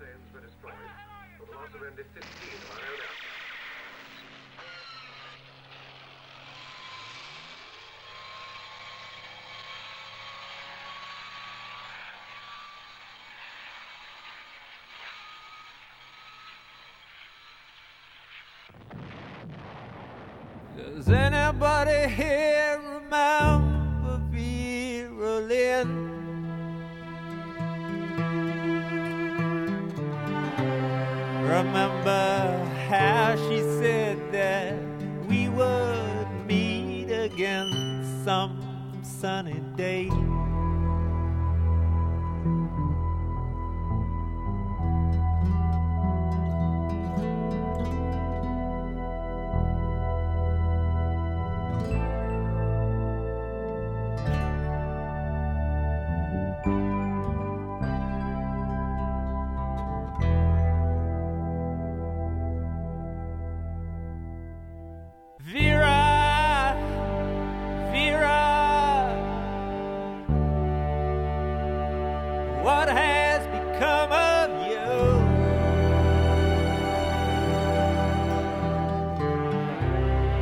planes were destroyed, for the loss of only 15 of our own aircraft. Does anybody here remember Vera Lynn? Remember how she said that we would meet again some sunny day? Vera, Vera, what has become of you?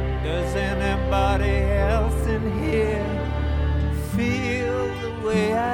Does anybody else in here feel the way I